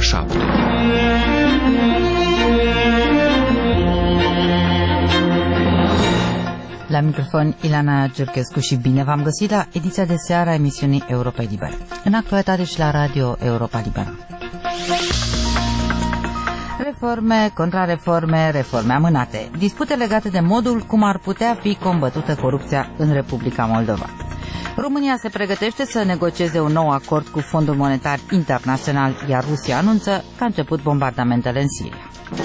7. La microfon Ilana Giurchescu și bine v-am găsit la ediția de seară a emisiunii Europa Liberă. În actualitate și la Radio Europa Liberă. Reforme, contrareforme, reforme amânate. Dispute legate de modul cum ar putea fi combătută corupția în Republica Moldova. România se pregătește să negocieze un nou acord cu Fondul Monetar Internațional, iar Rusia anunță că a început bombardamentele în Siria.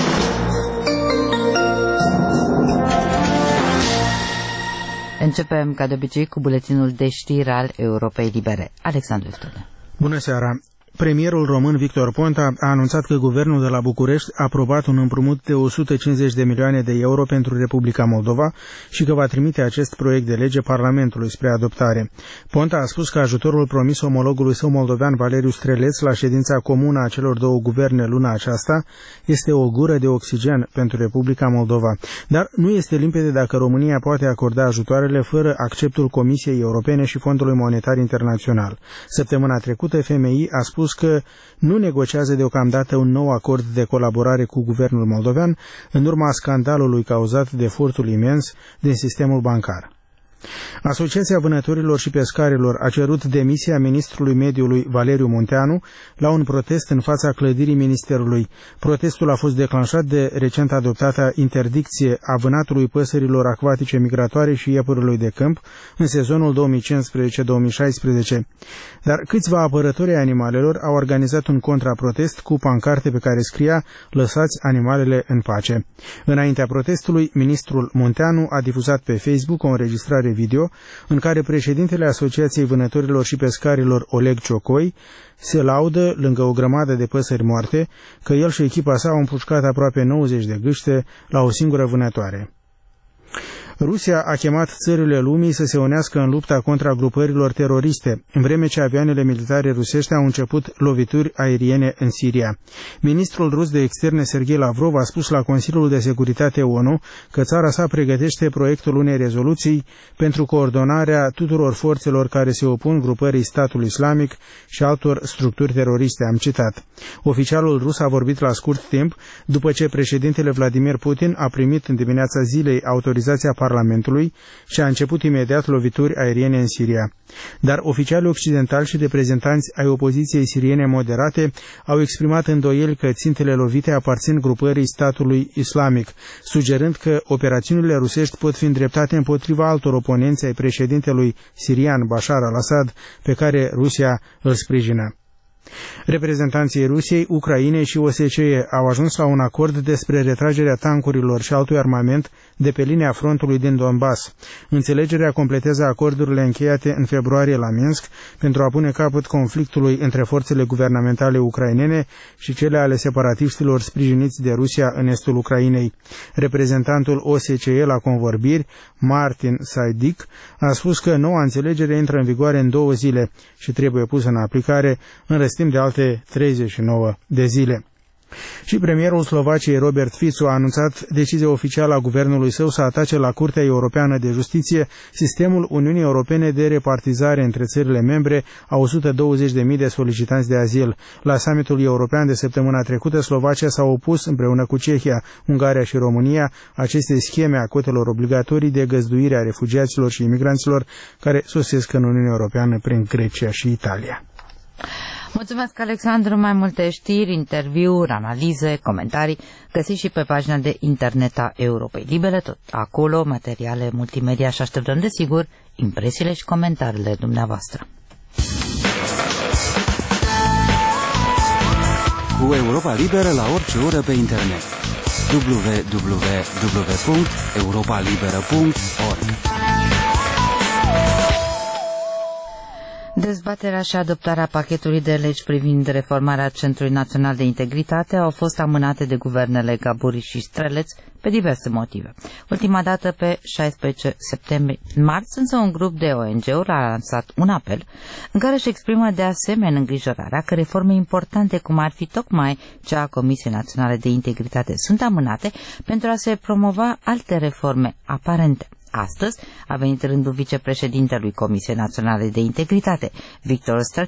Începem, ca de obicei, cu buletinul de știri al Europei Libere. Alexandru Iftule. Bună seara! Premierul român Victor Ponta a anunțat că guvernul de la București a aprobat un împrumut de 150 de milioane de euro pentru Republica Moldova și că va trimite acest proiect de lege Parlamentului spre adoptare. Ponta a spus că ajutorul promis omologului său moldovean Valeriu Streleț la ședința comună a celor două guverne luna aceasta este o gură de oxigen pentru Republica Moldova. Dar nu este limpede dacă România poate acorda ajutoarele fără acceptul Comisiei Europene și Fondului Monetar Internațional. Săptămâna trecută, FMI a spus că nu negociază deocamdată un nou acord de colaborare cu guvernul moldovean în urma scandalului cauzat de furtul imens din sistemul bancar. Asociația Vânătorilor și Pescarilor a cerut demisia ministrului mediului Valeriu Munteanu la un protest în fața clădirii ministerului. Protestul a fost declanșat de recent adoptată interdicție a vânatului păsărilor acvatice migratoare și iepurilor de câmp în sezonul 2015-2016. Dar câțiva apărători ai animalelor au organizat un contraprotest cu pancarte pe care scria "Lăsați animalele în pace". Înaintea protestului, ministrul Munteanu a difuzat pe Facebook o înregistrare video în care președintele Asociației Vânătorilor și Pescarilor, Oleg Ciocoi, se laudă, lângă o grămadă de păsări moarte, că el și echipa sa au împușcat aproape 90 de gâște la o singură vânătoare. Rusia a chemat țările lumii să se unească în lupta contra grupărilor teroriste, în vreme ce avioanele militare rusești au început lovituri aeriene în Siria. Ministrul rus de externe Sergei Lavrov a spus la Consiliul de Securitate ONU că țara sa pregătește proiectul unei rezoluții pentru coordonarea tuturor forțelor care se opun grupării Statul Islamic și altor structuri teroriste, am citat. Oficialul rus a vorbit la scurt timp după ce președintele Vladimir Putin a primit în dimineața zilei autorizația Parlamentului și a început imediat lovituri aeriene în Siria. Dar oficialii occidentali și reprezentanți ai opoziției siriene moderate au exprimat îndoieli că țintele lovite aparțin grupării Statului Islamic, sugerând că operațiunile rusești pot fi îndreptate împotriva altor oponenți ai președintelui sirian Bashar al-Assad, pe care Rusia îl sprijină. Reprezentanții Rusiei, Ucrainei și OSCE au ajuns la un acord despre retragerea tancurilor și altui armament de pe linia frontului din Donbass. Înțelegerea completează acordurile încheiate în februarie la Minsk pentru a pune capăt conflictului între forțele guvernamentale ucrainene și cele ale separatiștilor sprijiniți de Rusia în estul Ucrainei. Reprezentantul OSCE la convorbiri, Martin Saidic, a spus că noua înțelegere intră în vigoare în 2 zile și trebuie pusă în aplicare în timp de alte 39 de zile. Și premierul Slovaciei Robert Fico a anunțat decizia oficială a guvernului său să atace la Curtea Europeană de Justiție sistemul Uniunii Europene de repartizare între țările membre a 120.000 de solicitanți de azil. La summitul european de săptămâna trecută, Slovacia s-a opus împreună cu Cehia, Ungaria și România acestei scheme a cotelor obligatorii de găzduire a refugiaților și imigranților care sosesc în Uniunea Europeană prin Grecia și Italia. Mulțumesc, Alexandru. Mai multe știri, interviuri, analize, comentarii găsiți și pe pagina de internet a Europei Libere, tot acolo, materiale multimedia și așteptăm, desigur, impresiile și comentariile dumneavoastră. Cu Europa Liberă la orice oră pe internet. www.europalibera.org. Dezbaterea și adoptarea pachetului de legi privind reformarea Centrului Național de Integritate au fost amânate de guvernele Gaburi și Streleț pe diverse motive. Ultima dată pe 16 septembrie. În marți, însă, un grup de ONG-uri a lansat un apel în care își exprimă de asemenea îngrijorarea că reforme importante, cum ar fi tocmai cea a Comisiei Naționale de Integritate, sunt amânate pentru a se promova alte reforme aparente. Astăzi a venit rândul vicepreședintelui Comisiei Naționale de Integritate, Victor Strătilă.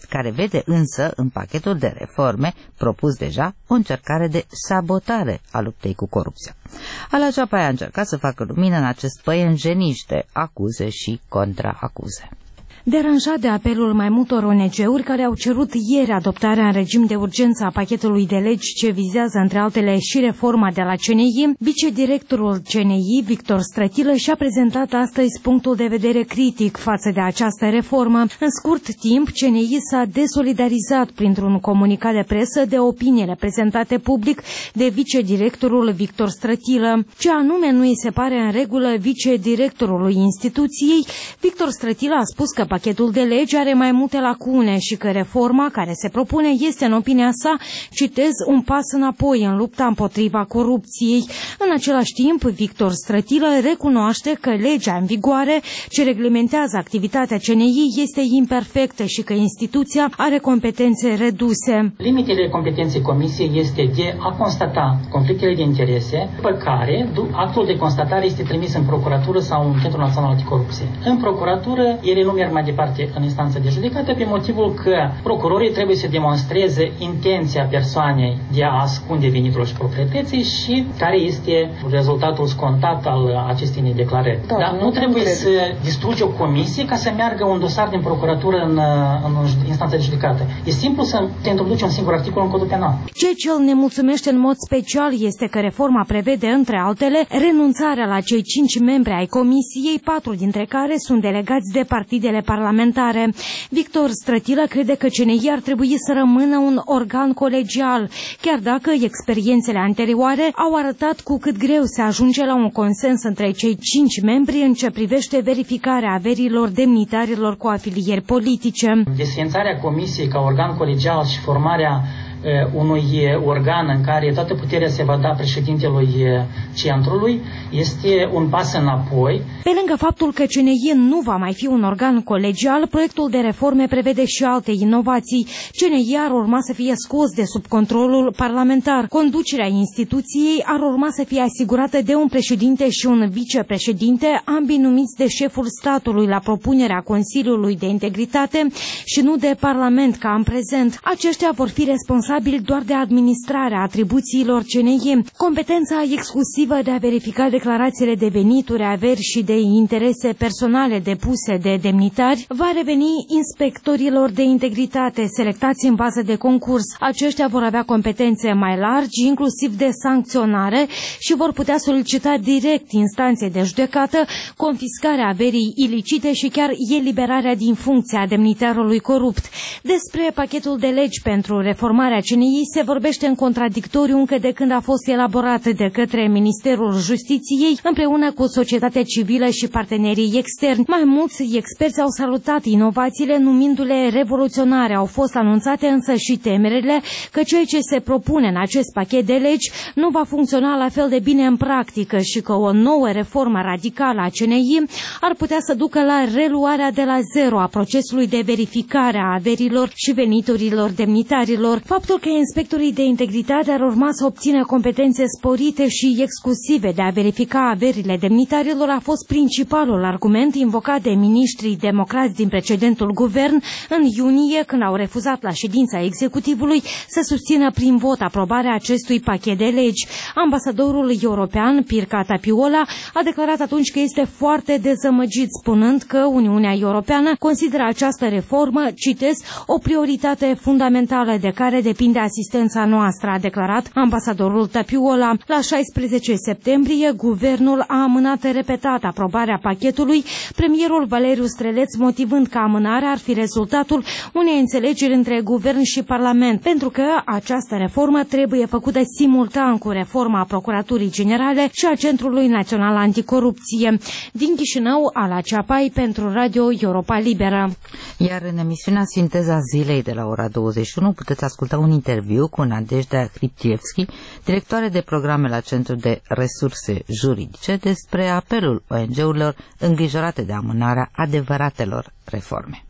care vede însă în pachetul de reforme propus deja o încercare de sabotare a luptei cu corupția. Ala Ceapăi a încercat să facă lumină în acest păienjeniș de acuze și contraacuze. Deranjat de apelul mai multor ONG-uri care au cerut ieri adoptarea în regim de urgență a pachetului de legi ce vizează între altele și reforma de la CNI, vicedirectorul CNI, Victor Strătilă, și-a prezentat astăzi punctul de vedere critic față de această reformă. În scurt timp, CNI s-a desolidarizat printr-un comunicat de presă de opiniile prezentate public de vicedirectorul Victor Strătilă. Ce anume nu îi se pare în regulă vicedirectorului instituției, Victor Strătilă a spus că pachetul de legi are mai multe lacune și că reforma care se propune este, în opinia sa, citez, un pas înapoi în lupta împotriva corupției. În același timp, Victor Strătilă recunoaște că legea în vigoare ce reglementează activitatea CNI este imperfectă și că instituția are competențe reduse. Limitele competenței Comisiei este de a constata conflictele de interese, pe care actul de constatare este trimis în procuratură sau în Centrul Național Anticorupție. În procuratură, ele nu merg mai departe în instanță de judecată pe motivul că procurorii trebuie să demonstreze intenția persoanei de a ascunde venitul și proprietății și care este rezultatul scontat al acestei nedeclarări. Dar nu trebuie să distrugi o comisie ca să meargă un dosar din procuratură în instanță de judecată. E simplu să te introduci un singur articol în codul penal. Ceea ce îl nemulțumește în mod special este că reforma prevede, între altele, renunțarea la cei 5 membri ai comisiei, 4 dintre care sunt delegați de partidele parlamentare. Victor Strătilă crede că CNI ar trebui să rămână un organ colegial, chiar dacă experiențele anterioare au arătat cu cât greu se ajunge la un consens între cei 5 membri în ce privește verificarea averilor demnitarilor cu afilieri politice. Desființarea comisiei ca organ colegial și formarea unui organ în care toată puterea se va da președintelui centrului este un pas înapoi. Pe lângă faptul că CNI nu va mai fi un organ colegial, proiectul de reforme prevede și alte inovații. CNI ar urma să fie scos de sub controlul parlamentar. Conducerea instituției ar urma să fie asigurată de un președinte și un vicepreședinte, ambii numiți de șeful statului la propunerea Consiliului de Integritate și nu de Parlament ca în prezent. Aceștia vor fi responsabili doar de administrarea atribuțiilor CNI. Competența exclusivă de a verifica declarațiile de venituri, averi și de interese personale depuse de demnitari va reveni inspectorilor de integritate selectați în bază de concurs. Aceștia vor avea competențe mai largi, inclusiv de sancționare, și vor putea solicita direct instanței de judecată confiscarea averii ilicite și chiar eliberarea din funcția a demnitarului corupt. Despre pachetul de legi pentru reformarea CNI se vorbește în contradictoriu încă de când a fost elaborat de către Ministerul Justiției împreună cu societatea civilă și partenerii externi. Mai mulți experți au salutat inovațiile numindu-le revoluționare. Au fost anunțate însă și temerile că ceea ce se propune în acest pachet de legi nu va funcționa la fel de bine în practică și că o nouă reformă radicală a CNI ar putea să ducă la reluarea de la zero a procesului de verificare a averilor și veniturilor demnitarilor. Faptul că inspectorii de integritate ar urma să obțină competențe sporite și exclusive de a verifica averile demnitarilor a fost principalul argument invocat de miniștrii democrați din precedentul guvern în iunie, când au refuzat la ședința executivului să susțină prin vot aprobarea acestui pachet de legi. Ambasadorul european Pirca Tapiola a declarat atunci că este foarte dezamăgit, spunând că Uniunea Europeană consideră această reformă, citez, o prioritate fundamentală de care depinde asistența noastră, a declarat ambasadorul Tapiola. La 16 septembrie, guvernul a amânat repetat aprobarea pachetului, premierul Valeriu Streleț motivând că amânarea ar fi rezultatul unei înțelegeri între guvern și parlament, pentru că această reformă trebuie făcută simultan cu reforma Procuraturii Generale și a Centrului Național Anticorupție. Din Chișinău, Ala Ceapăi pentru Radio Europa Liberă. Iar în emisiunea Sinteza Zilei de la ora 21 puteți asculta un interviu cu Nadejda Hriptievski, directoare de programe la Centrul de Resurse Juridice, despre apelul ONG-urilor îngrijorate de amânarea adevăratelor reforme.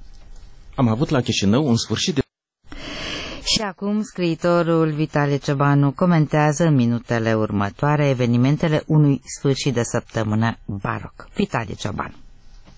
Am avut la Chișinău un sfârșit de... Și acum scriitorul Vitalie Ciobanu comentează în minutele următoare evenimentele unui sfârșit de săptămână baroc. Vitalie Ciobanu.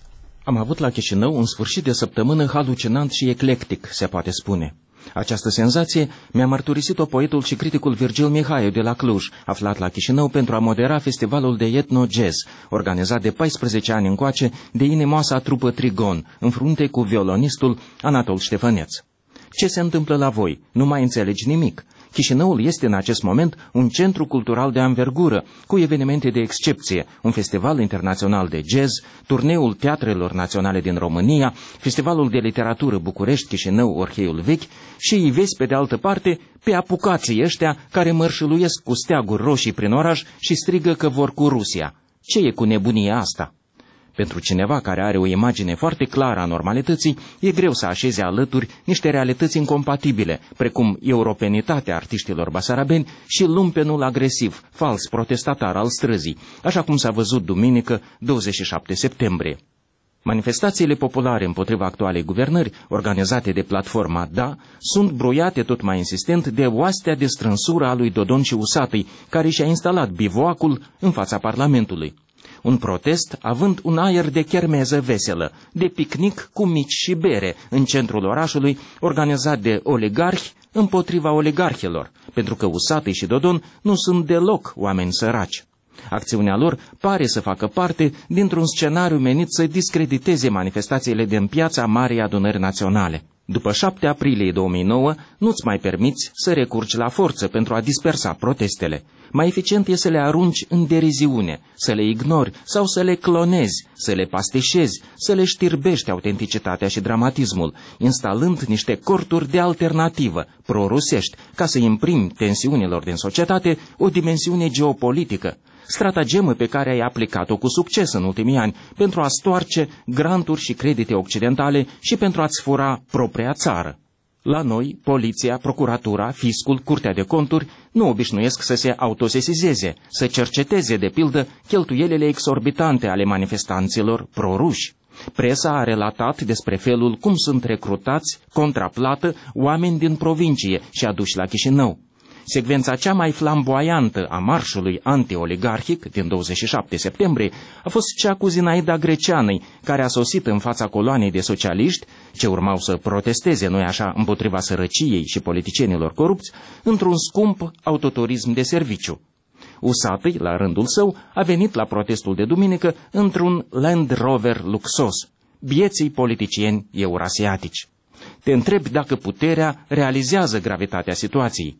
Am avut la Chișinău un sfârșit de săptămână halucinant și eclectic, se poate spune. Această senzație mi-a mărturisit-o poetul și criticul Virgil Mihaiu de la Cluj, aflat la Chișinău pentru a modera festivalul de etno-jazz, organizat de 14 ani încoace de inimoasa trupă Trigon, în frunte cu violonistul Anatol Ștefăneț. Ce se întâmplă la voi? Nu mai înțelegi nimic. Chișinăul este în acest moment un centru cultural de anvergură, cu evenimente de excepție, un festival internațional de jazz, turneul teatrelor naționale din România, festivalul de literatură București, Chișinău, Orheiul Vechi și îi vezi pe de altă parte pe apucații ăștia care mărșăluiesc cu steaguri roșii prin oraș și strigă că vor cu Rusia. Ce e cu nebunia asta? Pentru cineva care are o imagine foarte clară a normalității, e greu să așeze alături niște realități incompatibile, precum europenitatea artiștilor basarabeni și lumpenul agresiv, fals protestatar al străzii, așa cum s-a văzut duminică 27 septembrie. Manifestațiile populare împotriva actualei guvernări, organizate de platforma DA, sunt broiate tot mai insistent de oastea de strânsură a lui Dodon și Usatăi, care și-a instalat bivoacul în fața Parlamentului. Un protest având un aer de chermeză veselă, de picnic cu mici și bere în centrul orașului, organizat de oligarhi împotriva oligarhilor, pentru că Usatăi și Dodon nu sunt deloc oameni săraci. Acțiunea lor pare să facă parte dintr-un scenariu menit să discrediteze manifestațiile din piața Marei Adunări Naționale. După 7 aprilie 2009, nu-ți mai permiți să recurgi la forță pentru a dispersa protestele. Mai eficient e să le arunci în deriziune, să le ignori sau să le clonezi, să le pastișezi, să le știrbești autenticitatea și dramatismul, instalând niște corturi de alternativă, prorusești, ca să imprimi tensiunilor din societate o dimensiune geopolitică, stratagemă pe care ai aplicat-o cu succes în ultimii ani pentru a stoarce granturi și credite occidentale și pentru a-ți fura propria țară. La noi, poliția, procuratura, fiscul, curtea de conturi nu obișnuiesc să se autosesizeze, să cerceteze, de pildă, cheltuielile exorbitante ale manifestanților proruși. Presa a relatat despre felul cum sunt recrutați, contraplată, oameni din provincie și aduși la Chișinău. Secvența cea mai flamboiantă a marșului anti-oligarhic din 27 septembrie a fost cea cu Zinaida Greceanăi, care a sosit în fața coloanei de socialiști, ce urmau să protesteze, nu-i așa, împotriva sărăciei și politicienilor corupți, într-un scump autoturism de serviciu. Usatăi, la rândul său, a venit la protestul de duminică într-un Land Rover luxos. Bieții politicieni eurasiatici. Te întrebi dacă puterea realizează gravitatea situației.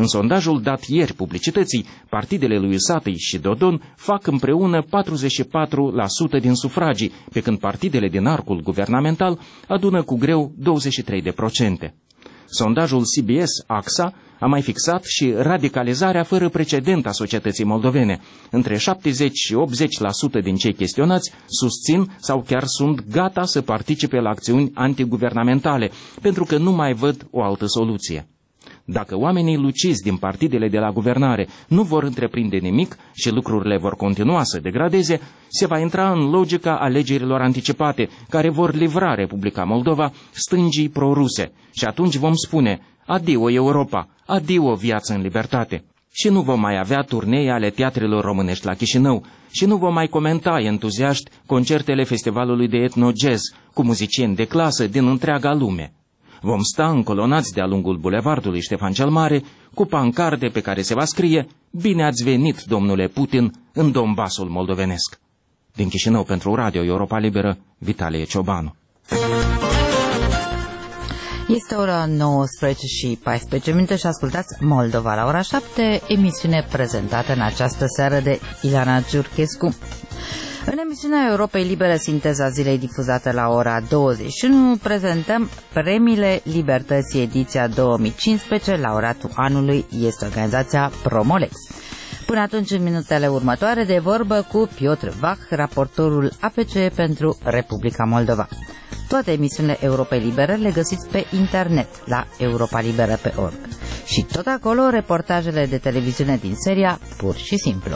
În sondajul dat ieri publicității, partidele lui Usatăi și Dodon fac împreună 44% din sufragii, pe când partidele din arcul guvernamental adună cu greu 23%. Sondajul CBS-AXA a mai fixat și radicalizarea fără precedent a societății moldovene. Între 70 și 80% din cei chestionați susțin sau chiar sunt gata să participe la acțiuni antiguvernamentale, pentru că nu mai văd o altă soluție. Dacă oamenii lucizi din partidele de la guvernare nu vor întreprinde nimic și lucrurile vor continua să degradeze, se va intra în logica alegerilor anticipate, care vor livra Republica Moldova stângii proruse. Și atunci vom spune, adio Europa, adio viață în libertate. Și nu vom mai avea turnee ale teatrelor românești la Chișinău și nu vom mai comenta entuziaști concertele festivalului de etno-jazz cu muzicieni de clasă din întreaga lume. Vom sta încolonați de-a lungul bulevardului Ștefan cel Mare, cu pancarde pe care se va scrie "Bine ați venit, domnule Putin, în Donbasul moldovenesc". Din Chișinău pentru Radio Europa Liberă, Vitalie Ciobanu. Este ora 19 și 14 minute și ascultați Moldova la ora 7, emisiune prezentată în această seară de Ileana Giurchescu. În emisiunea Europei Libere, sinteza zilei difuzată la ora 21, prezentăm Premiile Libertății ediția 2015, laureatul anului este organizația Promolex. Până atunci, în minutele următoare, de vorbă cu Piotr Vach, raportorul APC pentru Republica Moldova. Toate emisiunile Europei Libere le găsiți pe internet la europalibera.org. Și tot acolo reportajele de televiziune din seria Pur și Simplu.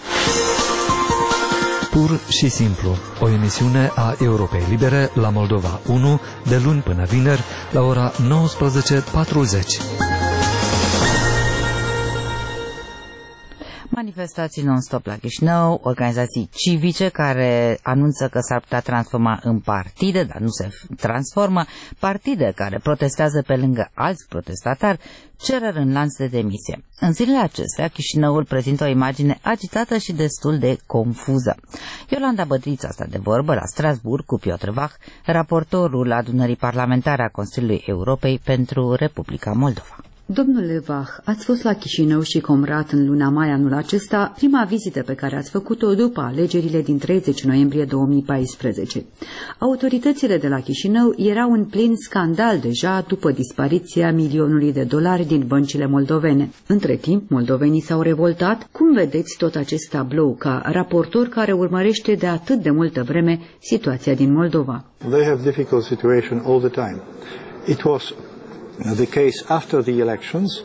Pur și Simplu, o emisiune a Europei Libere la Moldova 1, de luni până vineri, la ora 19:40. Manifestații non-stop la Chișinău, organizații civice care anunță că s-ar putea transforma în partide, dar nu se transformă, partide care protestează pe lângă alți protestatari, cereri în lanț de demisie. În zilele acestea, Chișinăul prezintă o imagine agitată și destul de confuză. Iolanda Bătrița sta de vorbă la Strasbourg cu Piotr Vach, raportorul adunării parlamentare a Consiliului Europei pentru Republica Moldova. Domnule Vach, ați fost la Chișinău și Comrat în luna mai anul acesta, prima vizită pe care ați făcut-o după alegerile din 30 noiembrie 2014. Autoritățile de la Chișinău erau în plin scandal deja după dispariția milionului de dolari din băncile moldovene. Între timp, moldovenii s-au revoltat. Cum vedeți tot acest tablou ca raportor care urmărește de atât de multă vreme situația din Moldova? They have difficult situation all the time. It was the case after the elections,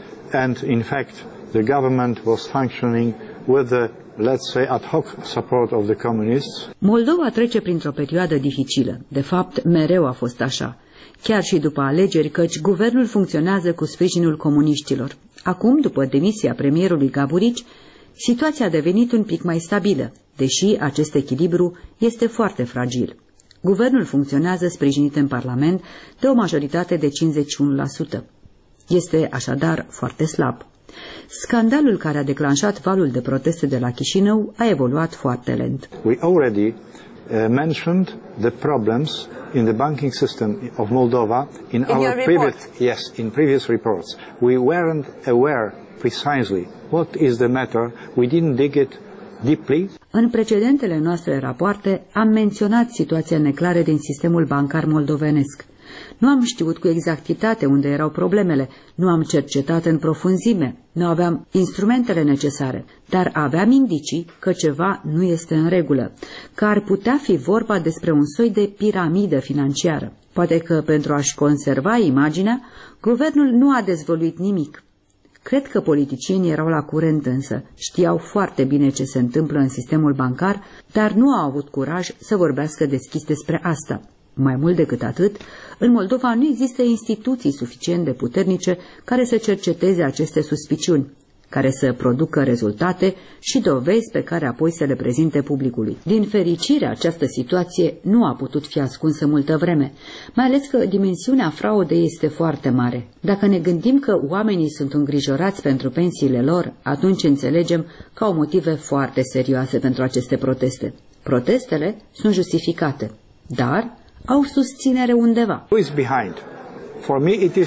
and in fact the government was functioning with the, let's say, ad hoc support of the communists. Moldova trece printr-o perioadă dificilă. De fapt, mereu a fost așa. Chiar și după alegeri, căci guvernul funcționează cu sprijinul comuniștilor. Acum, după demisia premierului Gaburici, situația a devenit un pic mai stabilă, deși acest echilibru este foarte fragil. Guvernul funcționează sprijinit în Parlament de o majoritate de 51%. Este așadar foarte slab. Scandalul care a declanșat valul de proteste de la Chișinău a evoluat foarte lent. We already mentioned the problems in the banking system of Moldova in our previous reports. We weren't aware precisely what is the matter. We didn't dig it deeply. În precedentele noastre rapoarte am menționat situația neclară din sistemul bancar moldovenesc. Nu am știut cu exactitate unde erau problemele, nu am cercetat în profunzime, nu aveam instrumentele necesare, dar aveam indicii că ceva nu este în regulă, că ar putea fi vorba despre un soi de piramidă financiară. Poate că pentru a-și conserva imaginea, guvernul nu a dezvăluit nimic. Cred că politicienii erau la curent însă, știau foarte bine ce se întâmplă în sistemul bancar, dar nu au avut curaj să vorbească deschis despre asta. Mai mult decât atât, în Moldova nu există instituții suficient de puternice care să cerceteze aceste suspiciuni, care să producă rezultate și dovezi pe care apoi să le prezinte publicului. Din fericire, această situație nu a putut fi ascunsă multă vreme, mai ales că dimensiunea fraudei este foarte mare. Dacă ne gândim că oamenii sunt îngrijorați pentru pensiile lor, atunci înțelegem că au motive foarte serioase pentru aceste proteste. Protestele sunt justificate, dar au susținere undeva. Who is behind? For me it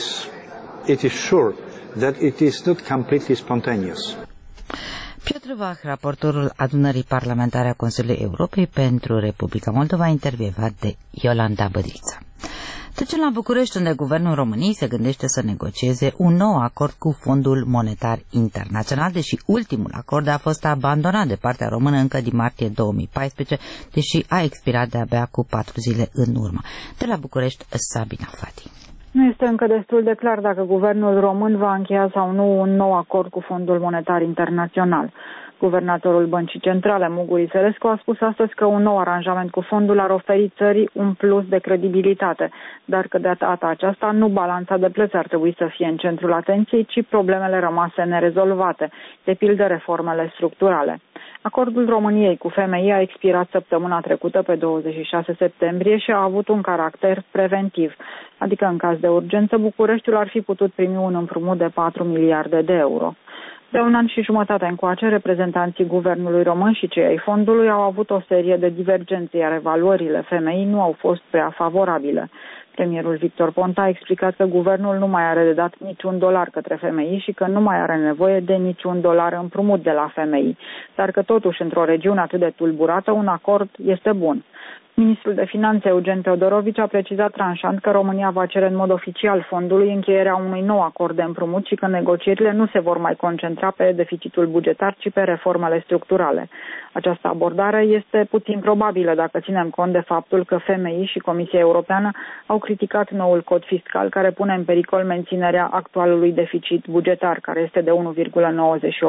is sure that it is not completely spontaneous. Piotr Vach, raportorul adunării parlamentare a Consiliului Europei pentru Republica Moldova, intervievat de Iolanda Bătrița. Trecem la București, unde Guvernul României se gândește să negocieze un nou acord cu Fondul Monetar Internațional, deși ultimul acord a fost abandonat de partea română încă din martie 2014, deși a expirat de-abia cu 4 zile în urmă. De la București, Sabina Fati. Nu este încă destul de clar dacă guvernul român va încheia sau nu un nou acord cu Fondul Monetar Internațional. Guvernatorul Băncii Centrale, Mugur Iserescu, a spus astăzi că un nou aranjament cu fondul ar oferi țării un plus de credibilitate, dar că de data aceasta nu balanța de plăți ar trebui să fie în centrul atenției, ci problemele rămase nerezolvate, de pildă reformele structurale. Acordul României cu FMI a expirat săptămâna trecută pe 26 septembrie și a avut un caracter preventiv, adică în caz de urgență Bucureștiul ar fi putut primi un împrumut de 4 miliarde de euro. De un an și jumătate încoace, reprezentanții guvernului român și cei ai fondului au avut o serie de divergențe, iar evaluările FMI nu au fost prea favorabile. Premierul Victor Ponta a explicat că guvernul nu mai are de dat niciun dolar către FMI și că nu mai are nevoie de niciun dolar împrumut de la FMI, dar că totuși într-o regiune atât de tulburată un acord este bun. Ministrul de Finanțe, Eugen Teodorovici, a precizat tranșant că România va cere în mod oficial fondului încheierea unui nou acord de împrumut și că negocierile nu se vor mai concentra pe deficitul bugetar, ci pe reformele structurale. Această abordare este puțin probabilă dacă ținem cont de faptul că FMI și Comisia Europeană au criticat noul cod fiscal care pune în pericol menținerea actualului deficit bugetar, care este de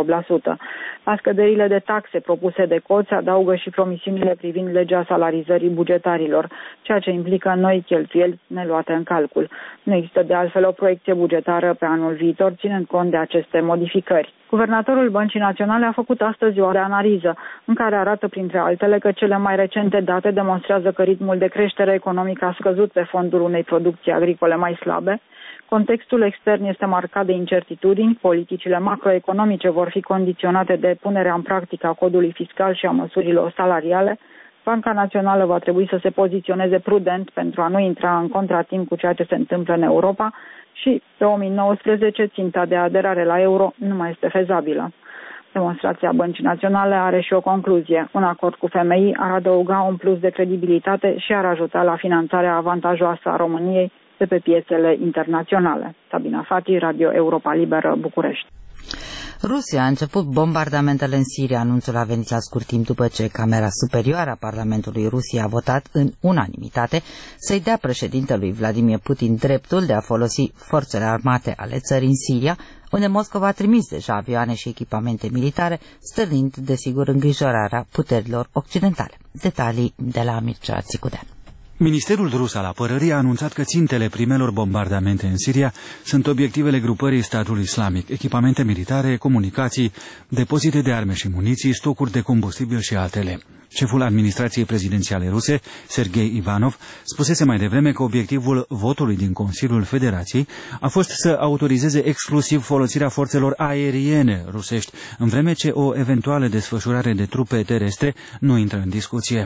1,98%. La scăderile de taxe propuse de cod se adaugă și promisiunile privind legea salarizării bugetarilor, ceea ce implică noi cheltuieli neluate în calcul. Nu există de altfel o proiecție bugetară pe anul viitor, ținând cont de aceste modificări. Guvernatorul Băncii Naționale a făcut astăzi o analiză în care arată, printre altele, că cele mai recente date demonstrează că ritmul de creștere economică a scăzut pe fondul unei producții agricole mai slabe. Contextul extern este marcat de incertitudini, politicile macroeconomice vor fi condiționate de punerea în practică a codului fiscal și a măsurilor salariale. Banca Națională va trebui să se poziționeze prudent pentru a nu intra în contratimp cu ceea ce se întâmplă în Europa și, pe 2019, ținta de aderare la euro nu mai este fezabilă. Demonstrația Băncii Naționale are și o concluzie. Un acord cu FMI ar adăuga un plus de credibilitate și ar ajuta la finanțarea avantajoasă a României de pe piețele internaționale. Sabina Fati, Radio Europa Liberă, București. Rusia a început bombardamentele în Siria. Anunțul a venit la scurt timp după ce Camera Superioară a Parlamentului Rusiei a votat în unanimitate să-i dea președintelui Vladimir Putin dreptul de a folosi forțele armate ale țării în Siria, unde Moscova a trimis deja avioane și echipamente militare, stârnind, desigur, îngrijorarea puterilor occidentale. Detalii de la Mircea Țicudean. Ministerul rus al apărării a anunțat că țintele primelor bombardamente în Siria sunt obiectivele grupării statului islamic, echipamente militare, comunicații, depozite de arme și muniții, stocuri de combustibil și altele. Șeful administrației prezidențiale ruse, Sergei Ivanov, spusese mai devreme că obiectivul votului din Consiliul Federației a fost să autorizeze exclusiv folosirea forțelor aeriene rusești, în vreme ce o eventuală desfășurare de trupe terestre nu intră în discuție.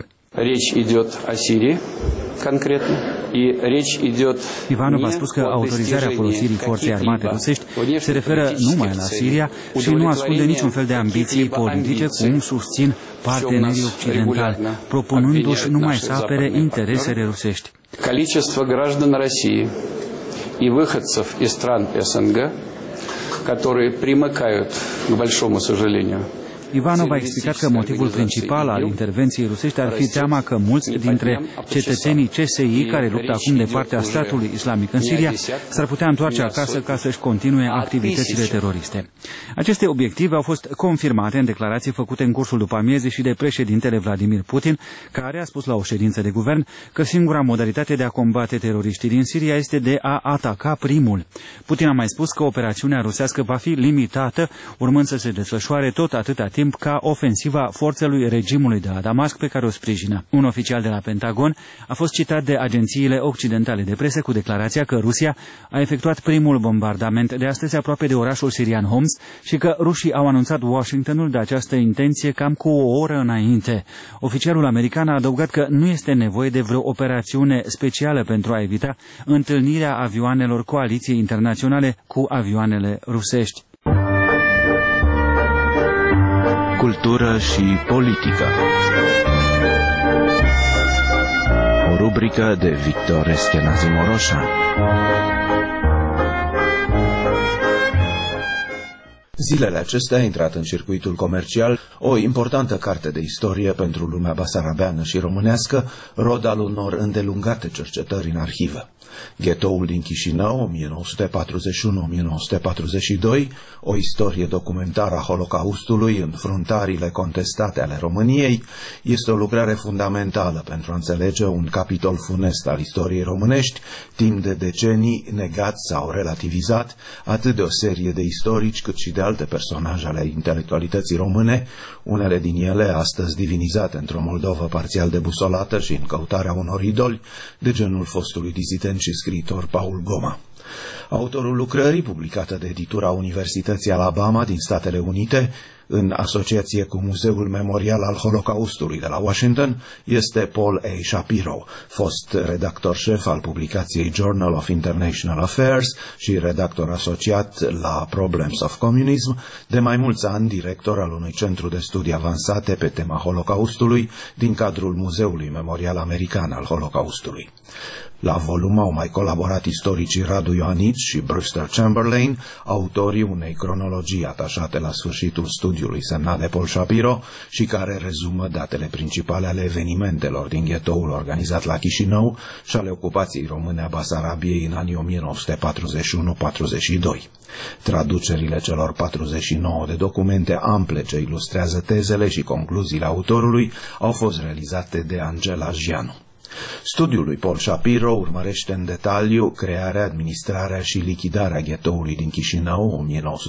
Ivanov a spus că autorizarea folosirii forței armate rusești se referă numai la Siria și nu ascunde niciun fel de ambiții politice, cum susțin partenerii occidentali, propunându-și numai să apere interesele rusești. Количество граждан России и выходцев из стран СНГ, которые примыкают, к большому сожалению, Ivanov a explicat că motivul principal al intervenției rusești ar fi teama că mulți dintre cetățenii CSI care luptă acum de partea statului islamic în Siria s-ar putea întoarce acasă ca să-și continue activitățile teroriste. Aceste obiective au fost confirmate în declarații făcute în cursul după amiezii și de președintele Vladimir Putin, care a spus la o ședință de guvern că singura modalitate de a combate teroriștii din Siria este de a ataca primul. Putin a mai spus că operațiunea rusească va fi limitată, urmând să se desfășoare tot atâta timp ca ofensiva forțelui regimului de la Damasc pe care o sprijină. Un oficial de la Pentagon a fost citat de agențiile occidentale de presă cu declarația că Rusia a efectuat primul bombardament de astăzi aproape de orașul sirian Homs și că rușii au anunțat Washingtonul de această intenție cam cu o oră înainte. Oficialul american a adăugat că nu este nevoie de vreo operațiune specială pentru a evita întâlnirea avioanelor coaliției internaționale cu avioanele rusești. Cultură și politică. O rubrică de Victor Eschenazi Moroșan. Zilele acestea a intrat în circuitul comercial o importantă carte de istorie pentru lumea basarabeană și românească, rod al unor îndelungate cercetări în arhivă. Ghetoul din Chișinău, 1941-1942, o istorie documentară a Holocaustului în fruntarile contestate ale României, este o lucrare fundamentală pentru a înțelege un capitol funest al istoriei românești, timp de decenii negat sau relativizat, atât de o serie de istorici cât și de alte personaje ale intelectualității române, unele din ele astăzi divinizate într-o Moldovă parțial debusolată și în căutarea unor idoli, de genul fostului dizident și scriitor Paul Goma. Autorul lucrării, publicată de editura Universității Alabama din Statele Unite, în asociație cu Muzeul Memorial al Holocaustului de la Washington, este Paul A. Shapiro, fost redactor șef al publicației Journal of International Affairs și redactor asociat la Problems of Communism, de mai mulți ani director al unui centru de studii avansate pe tema Holocaustului din cadrul Muzeului Memorial American al Holocaustului. La volum au mai colaborat istoricii Radu Ioaniț și Brewster Chamberlain, autorii unei cronologii atașate la sfârșitul studiului semnat de Paul Shapiro și care rezumă datele principale ale evenimentelor din ghetoul organizat la Chișinău și ale ocupației române a Basarabiei în anii 1941-42. Traducerile celor 49 de documente ample ce ilustrează tezele și concluziile autorului au fost realizate de Angela Gianu. Studiul lui Paul Shapiro urmărește în detaliu crearea, administrarea și lichidarea ghetoului din Chișinău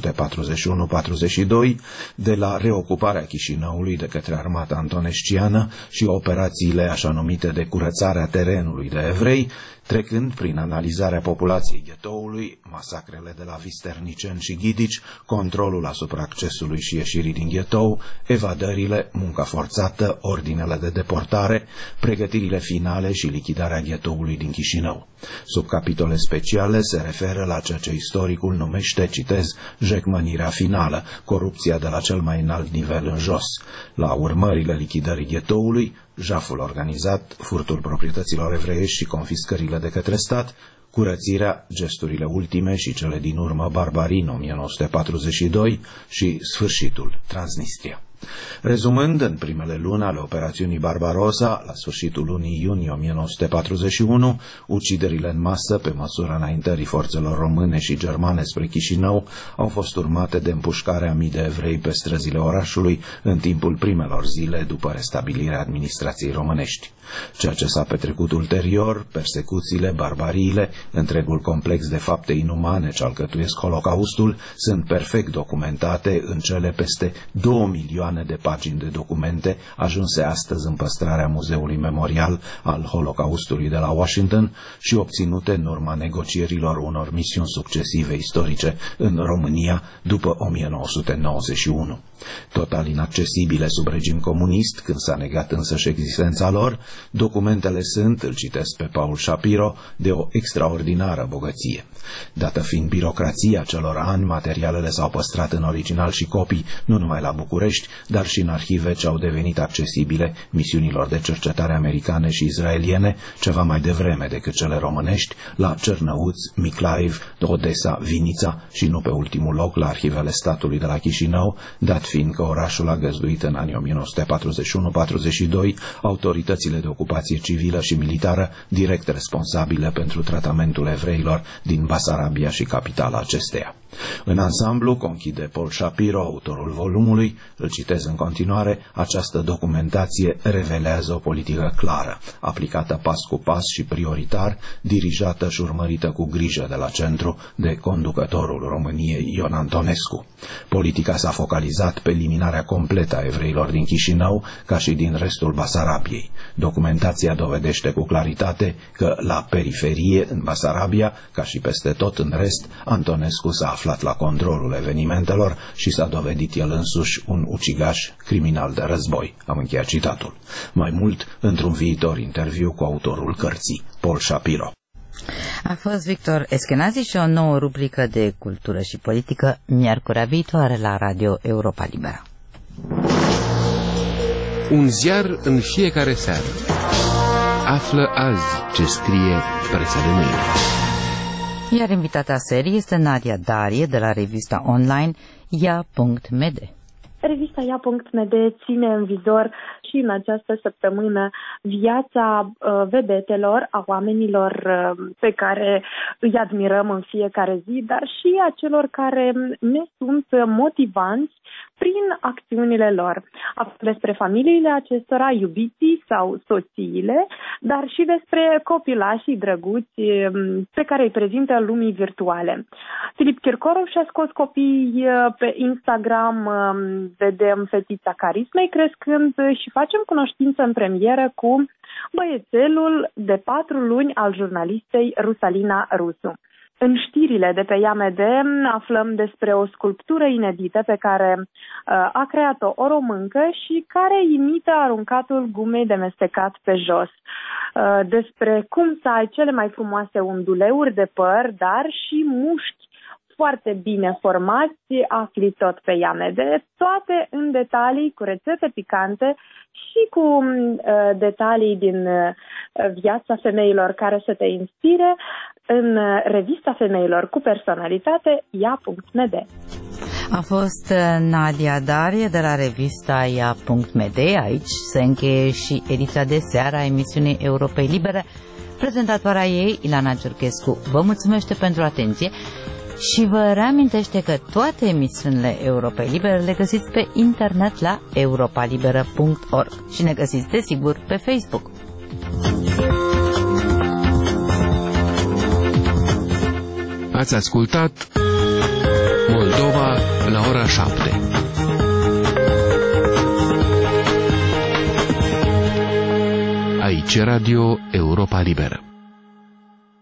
1941-42, de la reocuparea Chișinăului de către armata antonesciană și operațiile așa numite de curățare a terenului de evrei, trecând prin analizarea populației ghetoului, masacrele de la Visternicen și Ghidici, controlul asupra accesului și ieșirii din ghetou, evadările, munca forțată, ordinele de deportare, pregătirile finale și lichidarea ghetoului din Chișinău. Subcapitole speciale se referă la ceea ce istoricul numește, citez, jecmănirea finală, corupția de la cel mai înalt nivel în jos, la urmările lichidării ghetoului, jaful organizat, furtul proprietăților evreiești și confiscările de către stat, curățirea, gesturile ultime și cele din urmă barbarii în 1942 și sfârșitul Transnistria. Rezumând, în primele luni ale operațiunii Barbarossa, la sfârșitul lunii iunie 1941, uciderile în masă, pe măsura înaintării forțelor române și germane spre Chișinău, au fost urmate de împușcarea mii de evrei pe străzile orașului în timpul primelor zile după restabilirea administrației românești. Ceea ce s-a petrecut ulterior, persecuțiile, barbariile, întregul complex de fapte inumane ce alcătuiesc Holocaustul, sunt perfect documentate în cele peste 2 milioane de pagini de documente ajunse astăzi în păstrarea Muzeului Memorial al Holocaustului de la Washington și obținute în urma negocierilor unor misiuni succesive istorice în România după 1991. Total inaccesibile sub regim comunist, când s-a negat însăși existența lor, documentele sunt, îl citesc pe Paul Shapiro, de o extraordinară bogăție. Dată fiind birocrația celor ani, materialele s-au păstrat în original și copii, nu numai la București, dar și în arhive ce au devenit accesibile misiunilor de cercetare americane și israeliene, ceva mai devreme decât cele românești, la Cernăuț, Miclaiv, Odessa, Vinița și, nu pe ultimul loc, la arhivele statului de la Chișinău, dat fiind că orașul a găzduit în anii 1941-42 autoritățile de ocupație civilă și militară direct responsabile pentru tratamentul evreilor din Basarabia și capitala acesteia. În ansamblu, conchide Paul Shapiro, autorul volumului, îl citez în continuare, această documentație revelează o politică clară, aplicată pas cu pas și prioritar, dirijată și urmărită cu grijă de la centru de conducătorul României, Ion Antonescu. Politica s-a focalizat pe eliminarea completă a evreilor din Chișinău, ca și din restul Basarabiei. Documentația dovedește cu claritate că la periferie, în Basarabia, ca și peste tot în rest, Antonescu s-a aflat la controlul evenimentelor și s-a dovedit el însuși un ucigaș criminal de război. Am încheiat citatul. Mai mult, într-un viitor interviu cu autorul cărții, Paul Shapiro. A fost Victor Eschenazi și o nouă rubrică de cultură și politică miercurea viitoare la Radio Europa Liberă. Un ziar în fiecare seară. Află azi ce scrie presa de mâine. Iar invitata serii este Nadia Darie de la revista online ia.md. Revista ia.md ține în vizor și în această săptămână viața vedetelor, a oamenilor pe care îi admirăm în fiecare zi, dar și a celor care ne sunt motivanți prin acțiunile lor. Despre familiile acestora, iubiții sau soțiile, dar și despre copilașii drăguți pe care îi prezintă lumii virtuale. Filip Kircorov și-a scos copii pe Instagram, vedem fetița Carismei crescând și facem cunoștință în premieră cu băiețelul de 4 luni al jurnalistei Rusalina Rusu. În știrile de pe IAMD aflăm despre o sculptură inedită pe care a creat-o o româncă și care imită aruncatul gumei de mestecat pe jos. Despre cum să ai cele mai frumoase unduleuri de păr, dar și mușchi foarte bine formați, afli tot pe IAMD, toate în detalii, cu rețete picante și cu detalii din viața femeilor care să te inspire în revista femeilor cu personalitate ia.md. A fost Nadia Darie de la revista ia.md. Aici se încheie și ediția de seară a emisiunii Europei Libere. Prezentatoarea ei, Ilana Giurchescu, vă mulțumește pentru atenție și vă reamintește că toate emisiunile Europei Libere le găsiți pe internet la europalibera.org și ne găsiți, desigur, pe Facebook. Ați ascultat Moldova la ora 7. Aici Radio Europa Liberă.